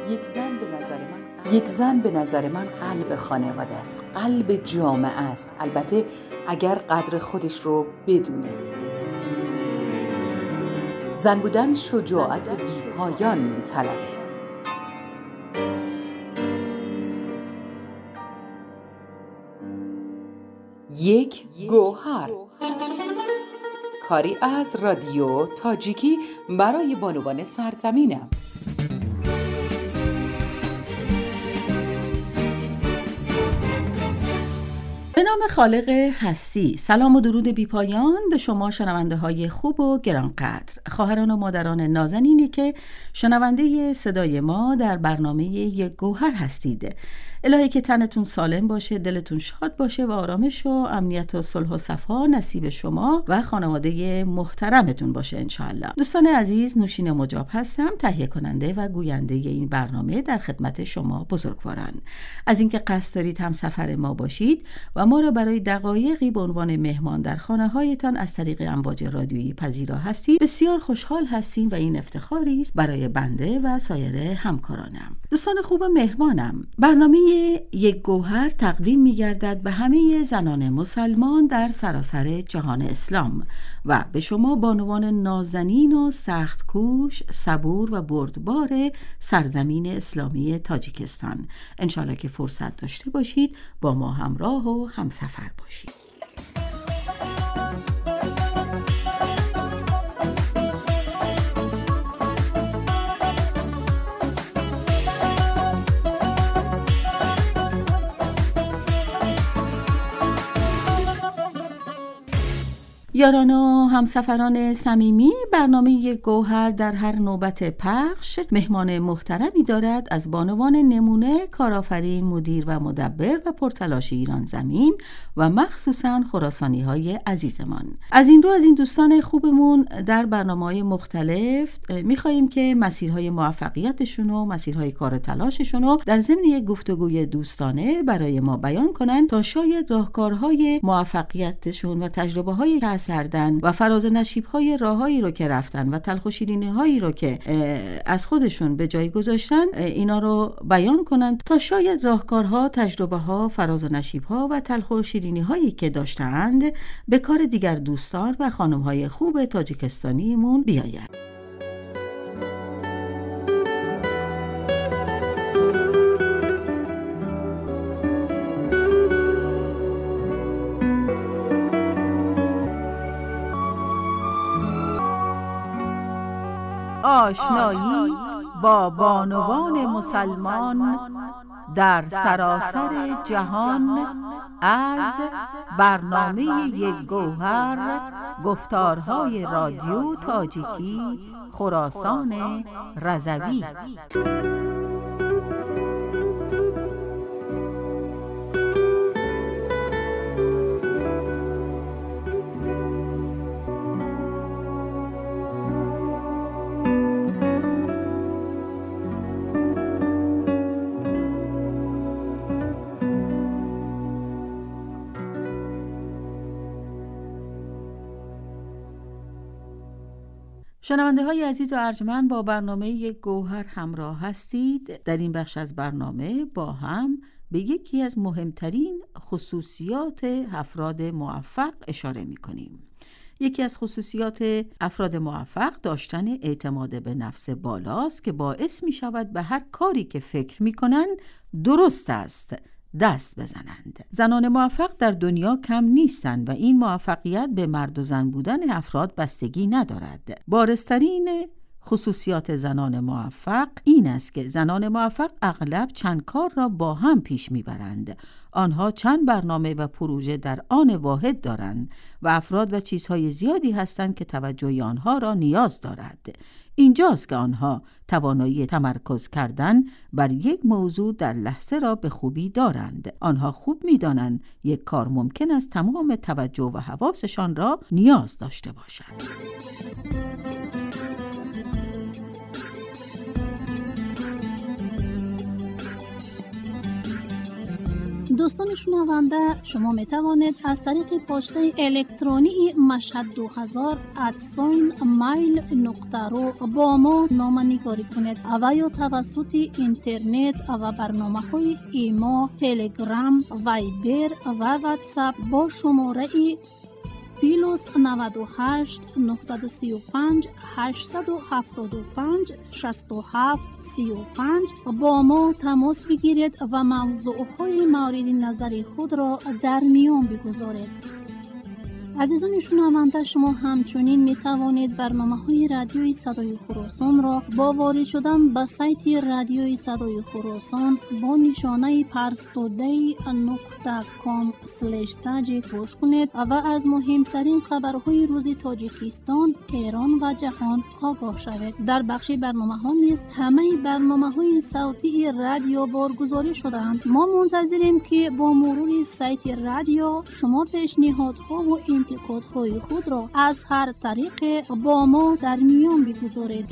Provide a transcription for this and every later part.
یک زن به نظر من قلب خانواده است، قلب جامعه است، البته اگر قدر خودش رو بدونه. زن بودن شجاعت بی‌پایان می‌طلبه. یک گوهر، کاری از رادیو تاجیکی برای بانوان سرزمینم. به نام خالق هستی، سلام و درود بی پایان به شما شنونده های خوب و گرانقدر، خواهران و مادران نازنینی که شنونده صدای ما در برنامه یک گوهر هستید. الهی که تنتون سالم باشه، دلتون شاد باشه و آرامش و امنیت و صلح و صفا نصیب شما و خانواده محترمتون باشه انشاءالله. دوستان عزیز، نوشین مجاب هستم، تهیه کننده و گوینده این برنامه در خدمت شما بزرگواران. از اینکه قصد دارید هم سفر ما باشید و ما را برای دقایقی به عنوان مهمان در خانه هایتان از طریق امواج رادیویی پذیرا هستید، بسیار خوشحال هستیم و این افتخاری است برای بنده و سایر همکارانم. دوستان خوب مهمانم، برنامه یک گوهر تقدیم می‌گردد به همه زنان مسلمان در سراسر جهان اسلام و به شما بانوان نازنین و سخت کوش، صبور و بردبار سرزمین اسلامی تاجیکستان. انشالله که فرصت داشته باشید با ما همراه و همسفر باشید. یاران و همسفران صمیمی، برنامه یک گوهر در هر نوبت پخش مهمان محترمی دارد از بانوان نمونه، کارآفرین، مدیر و مدبر و پرتلاش ایران زمین و مخصوصاً خراسانی های عزیزمان. از این رو از این دوستان خوبمون در برنامه‌های مختلف می‌خوایم که مسیرهای موفقیتشون و مسیرهای کار تلاششون رو در ضمن یک گفتگوی دوستانه برای ما بیان کنن تا شاید راهکارهای موفقیتشون و تجربه‌های کردن و فراز نشیب‌های راههایی رو که رفتن و تلخ و شیرینی‌هایی رو که از خودشون به جای گذاشتن اینا رو بیان کنن تا شاید راهکارها، تجربه‌ها، فراز و نشیب‌ها و تلخ و شیرینی‌هایی که داشتند به کار دیگر دوستان و خانم‌های خوب تاجیکستانیمون بیاید. آشنایی با بانوان مسلمان در سراسر جهان از برنامه یک گوهر، گفتارهای رادیو تاجیکی خراسان رضوی. شنونده های عزیز و ارجمند، با برنامه یک گوهر همراه هستید. در این بخش از برنامه با هم به یکی از مهمترین خصوصیات افراد موفق اشاره می کنیم. یکی از خصوصیات افراد موفق داشتن اعتماد به نفس بالاست که باعث می شود به هر کاری که فکر می کنند درست است دست بزنند. زنان موفق در دنیا کم نیستند و این موفقیت به مرد و زن بودن افراد بستگی ندارد. بارزترین خصوصیات زنان موفق این است که زنان موفق اغلب چند کار را با هم پیش میبرند. آنها چند برنامه و پروژه در آن واحد دارند و افراد و چیزهای زیادی هستند که توجه آنها را نیاز دارد. اینجاست که آنها توانایی تمرکز کردن بر یک موضوع در لحظه را به خوبی دارند. آنها خوب می‌دانند یک کار ممکن است تمام توجه و حواسشان را نیاز داشته باشد. دوستان شنونده، شما می توانید از طریق پسته الکترونی mashhad2000@mail.ru با ما نامه‌نگاری کنید و یا توسط اینترنت و برنامه‌های ایما، تلگرام، وایبر و واتساپ با شماره +98 935 875 67 35 با ما تماس بگیرید و موضوعهای مورد نظر خود را در میان بگذارید. عزیزان شنونده، شما همچنین می توانید برنامه‌های رادیوی صدای خراسان را با وارد شدن به سایت رادیوی صدای خراسان با نشانه parstoday.com/tag گوش کنید و از مهمترین خبرهای روز تاجیکستان، ایران و جهان آگاه شوید. در بخش برنامه‌ها نیز همه برنامه‌های صوتی رادیو بارگذاری شده‌اند. ما منتظریم که با مرور سایت رادیو شما پیشنهادها و انتقادهای خود را از هر طریق با ما در میان بگذارید.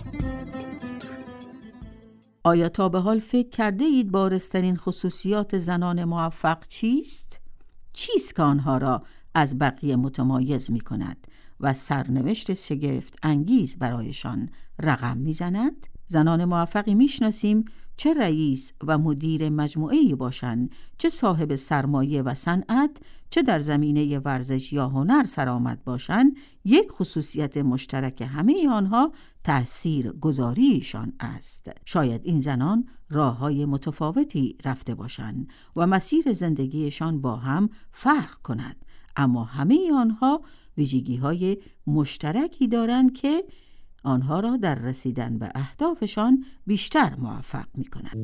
آیا تا به حال فکر کرده اید بارزترین خصوصیات زنان موفق چیست؟ چیست که آنها را از بقیه متمایز می کند و سرنوشت شگفت انگیز برایشان رقم می زند؟ زنان موفقی می شناسیم چه رئیس و مدیر مجموعه‌ای باشند، چه صاحب سرمایه و صنعت، چه در زمینه ورزش یا هنر سرآمد باشند، یک خصوصیت مشترک همه آنها تأثیر گذاریشان است. شاید این زنان راه‌های متفاوتی رفته باشند و مسیر زندگیشان با هم فرق کند، اما همه آنها ویژگی‌های مشترکی دارند که آنها را در رسیدن به اهدافشان بیشتر موفق می‌کند.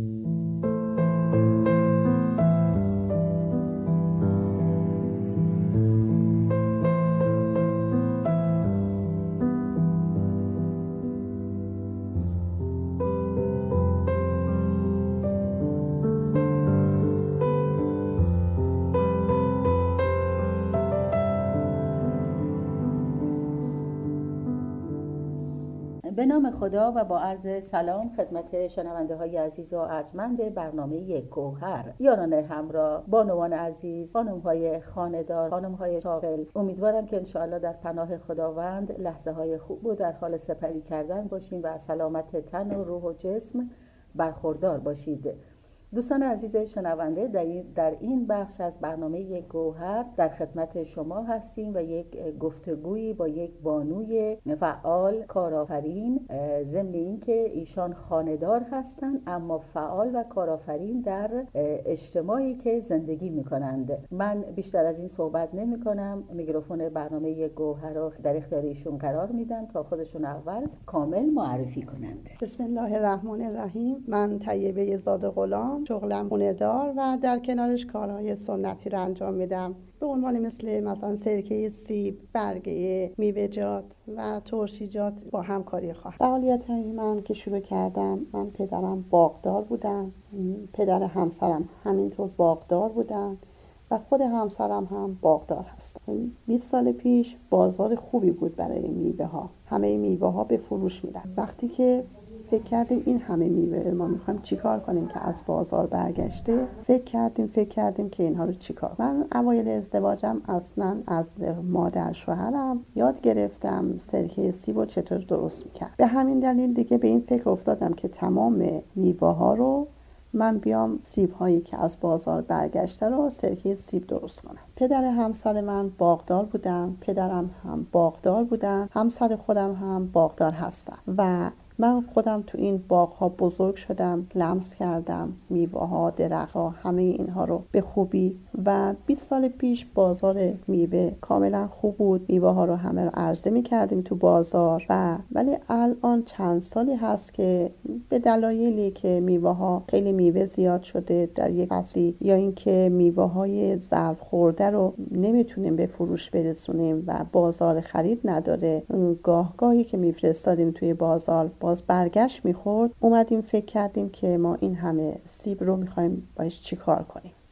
به نام خدا و با عرض سلام خدمت شنونده های عزیز و ارجمند برنامه گوهر، یاران همراه، بانوان عزیز، خانم های خانه‌دار، خانم های شاغل، امیدوارم که انشاءالله در پناه خداوند لحظه های خوب و در حال سپری کردن باشین و از سلامت تن و روح و جسم برخوردار باشید. دوستان عزیز شنونده، در این بخش از برنامه گوهر در خدمت شما هستیم و یک گفتگویی با یک بانوی فعال کارآفرین، ضمن این که ایشان خانه‌دار هستند اما فعال و کارآفرین در اجتماعی که زندگی می‌کنند. من بیشتر از این صحبت نمی‌کنم، میکروفون برنامه گوهر را در اختیار ایشون قرار میدم تا خودشون اول کامل معرفی کنند. بسم الله الرحمن الرحیم. من طیبه زاد غلام، شغلم خونه‌دار و در کنارش کارهای سنتی رو انجام میدم، به عنوان مثلا سرکه سیب، برگه میوه‌جات و ترشیجات با همکاری خواهر. فعالیت من که شروع کردم، من پدرم باغدار بودن، پدر همسرم همینطور باغدار بودن و خود همسرم هم باغدار هستن. 20 سال پیش بازار خوبی بود برای میوه ها، همه میوه ها به فروش میرن. وقتی که فکر کردیم این همه میوه ما میخوایم چیکار کنیم که از بازار برگشته، فکر کردیم که اینها رو چیکار. من اوایل ازدواجم اصلا از مادر شوهرم یاد گرفتم سرکه سیب رو چطور درست میکرد. به همین دلیل دیگه به این فکر افتادم که تمام میوه ها رو من بیام سیب هایی که از بازار برگشته رو سرکه سیب درست کنم. پدر همسر من باغدار بودن، پدرم هم باغدار بودن، همسر خودم هم باغدار هستن و من خودم تو این باغ‌ها بزرگ شدم، لمس کردم میوه ها، درخت ها، همه اینها رو به خوبی. و 20 سال پیش بازار میوه کاملا خوب بود، میوه ها رو همه رو عرضه می‌کردیم تو بازار ولی الان چند سالی هست که به دلایلی که میوه ها خیلی میوه زیاد شده در یک فصلی، یا اینکه میوه های ظرف خورده رو نمیتونیم به فروش برسونیم و بازار خرید نداره، گاهی که میفرستادیم توی بازار باز برگشت میخورد، اومدیم فکر کردیم که ما این همه سیب رو میخوایم باش چی کار کنیم. و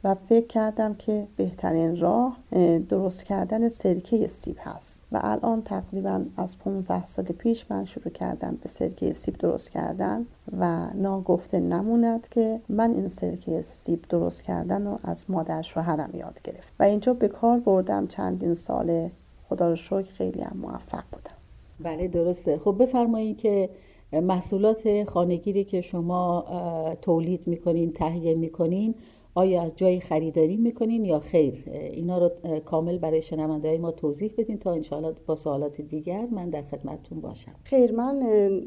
و فکر کردم که بهترین راه درست کردن سرکه سیب هست و الان تقریبا از 15 سال پیش من شروع کردم به سرکه سیب درست کردن و ناگفته نموند که من این سرکه سیب درست کردن رو از مادر شوهرم یاد گرفت و اینجا به کار بردم. چندین سال خدا رو شکر خیلی هم موفق بودم. بله درسته. خب بفرمایید که محصولات خانگی که شما تولید میکنین، تهیه میکنین، آیا از جای خریداری میکنین یا خیر؟ اینا رو کامل برای شنونده‌های ما توضیح بدین تا انشاءالله با سوالات دیگر من در خدمتتون باشم. خیر، من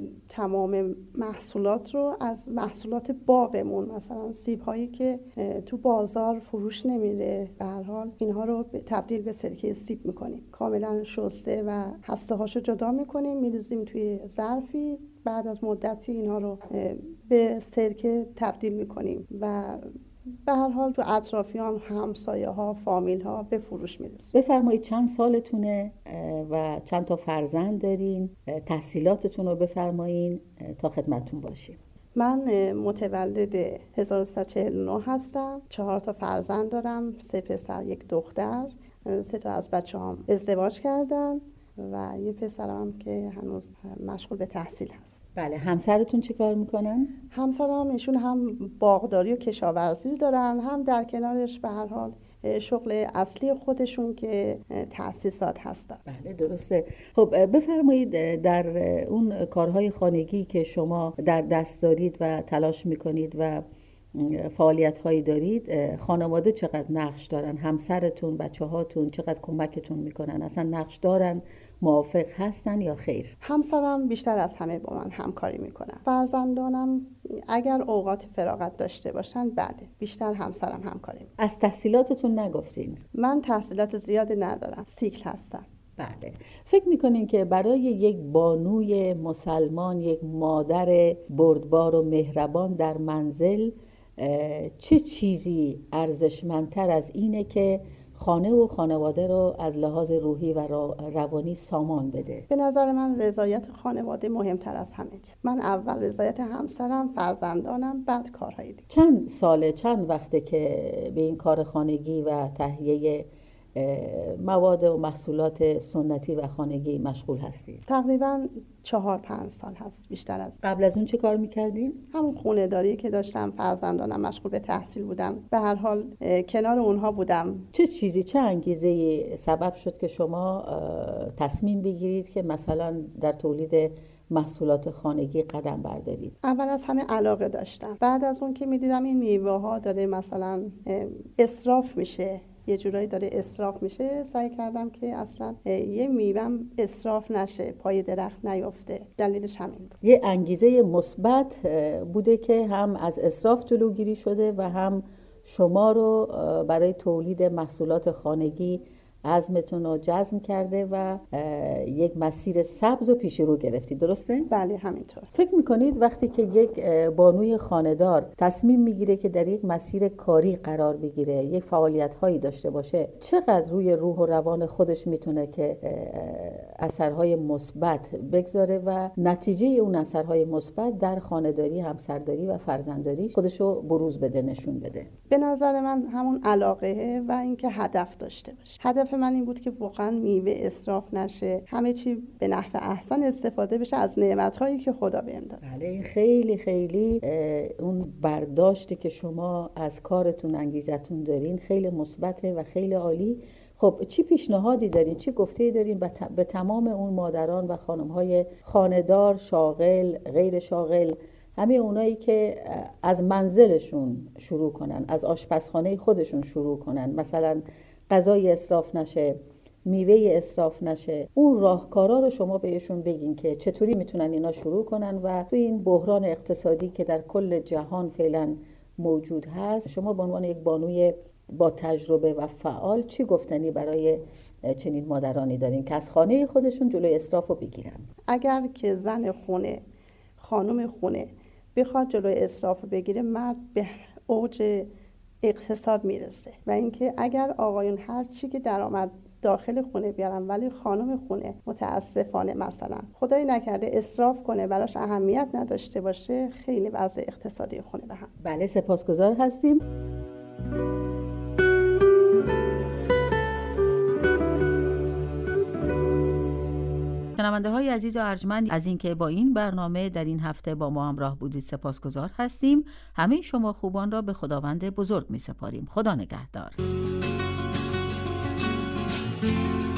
تمام محصولات رو از محصولات باغمون، مثلا سیب هایی که تو بازار فروش نمیره، به هر حال اینها رو تبدیل به سرکه سیب میکنیم. کاملا شسته و هسته هاشو جدا میکنیم، میریزیم توی ظرفی، بعد از مدتی اینها رو به سرکه تبدیل میکنیم و به هر حال تو اطرافیان، همسایه ها، فامیل ها به فروش میرسه. بفرمایید چند سالتونه و چند تا فرزند دارین؟ تحصیلاتتون رو بفرمایین تا خدمتتون باشیم. من متولد 1349 هستم. 4 تا فرزند دارم، 3 پسر 1 دختر. 3 تا از بچه‌هام ازدواج کردن و یه پسرم که هنوز مشغول به تحصیل هست. بله. همسرتون چه کار میکنن؟ همسرم ایشون هم باغداری و کشاورزی دارن، هم در کنارش به هر حال شغل اصلی خودشون که تأسیسات هستن. بله درسته. خب بفرمایید در اون کارهای خانگی که شما در دست دارید و تلاش میکنید و فعالیت‌هایی دارید، خانواده چقدر نقش دارن؟ همسرتون، بچه‌هاتون چقدر کمکتون میکنن؟ اصلا نقش دارن؟ موافق هستن یا خیر؟ همسرم بیشتر از همه با من همکاری میکنن. فرزندانم اگر اوقات فراغت داشته باشن بله، بیشتر همسرم همکاری میکنه. از تحصیلاتتون نگفتین؟ من تحصیلات زیادی ندارم، سیکل هستم. بله. فکر میکنین که برای یک بانوی مسلمان، یک مادر بردبار و مهربان در منزل، چه چیزی ارزشمندتر از اینه که خانه و خانواده رو از لحاظ روحی و روانی سامان بده؟ به نظر من رضایت خانواده مهمتر از همه چیز. من اول رضایت همسرم، فرزندانم، بعد کارهای دیگه. چند وقته که به این کار خانگی و تهیه مواد و محصولات سنتی و خانگی مشغول هستید؟ تقریبا 4-5 سال هست، بیشتر از. قبل از اون چه کار میکردین؟ همون خونه داری که داشتم، فرزندانم مشغول به تحصیل بودن، به هر حال کنار اونها بودم. چه انگیزه‌ای سبب شد که شما تصمیم بگیرید که مثلا در تولید محصولات خانگی قدم بردارید؟ اول از همه علاقه داشتم. بعد از اون که میدیدم این میوه ها داره مثلا اسراف میشه، یه جورایی داره اسراف میشه، سعی کردم که اصلا یه میوه‌م اسراف نشه، پای درخت نیفته. دلیلش همین بود. یه انگیزه مثبت بوده که هم از اسراف جلوگیری شده و هم شما رو برای تولید محصولات خانگی عزمتون رو جزم کرده و یک مسیر سبز و پیش رو گرفتید. درسته؟ بله همینطور. فکر میکنید وقتی که یک بانوی خانه‌دار تصمیم میگیره که در یک مسیر کاری قرار بگیره، یک فعالیت هایی داشته باشه، چقدر روی روح و روان خودش میتونه که اثرهای مثبت بگذاره و نتیجه اون اثرهای مثبت در خانه‌داری، همسرداری و فرزندداری خودشو بروز بده، نشون بده؟ به نظر من همون علاقه و اینکه هدف داشته باشه. هدف من این بود که واقعا میوه اسراف نشه، همه چی به نحو احسن استفاده بشه از نعمت‌هایی که خدا بهم داد. بله، این خیلی خیلی اون برداشتی که شما از کارتون، انگیزتون دارین خیلی مثبته و خیلی عالی. خب چی پیشنهادی دارین، چی گفته‌ای دارین به تمام اون مادران و خانم‌های خانه‌دار، شاغل، غیر شاغل، همه اونایی که از منزلشون شروع کنن، از آشپزخانه خودشون شروع کنن، مثلا غذای اسراف نشه، میوه اسراف نشه، اون راهکارا رو شما بهشون بگین که چطوری میتونن اینا شروع کنن و تو این بحران اقتصادی که در کل جهان فعلا موجود هست، شما به عنوان یک بانوی با تجربه و فعال چی گفتنی برای چنین مادرانی دارین که از خانه خودشون جلوی اسراف رو بگیرن؟ اگر که زن خونه، خانم خونه بخواد جلوی اسراف رو بگیره، مرد به اوج اقتصاد میرسه. و اینکه اگر آقایون هر چی که درآمد داخل خونه بیارن ولی خانم خونه متاسفانه مثلا خدای نکرده اسراف کنه، براش اهمیت نداشته باشه، خیلی وضع اقتصادی خونه به هم. بله، سپاسگزار هستیم. شنونده های عزیز و ارجمند، از اینکه با این برنامه در این هفته با ما همراه بودید سپاسگزار هستیم. همه شما خوبان را به خداوند بزرگ می سپاریم. خدا نگهدار.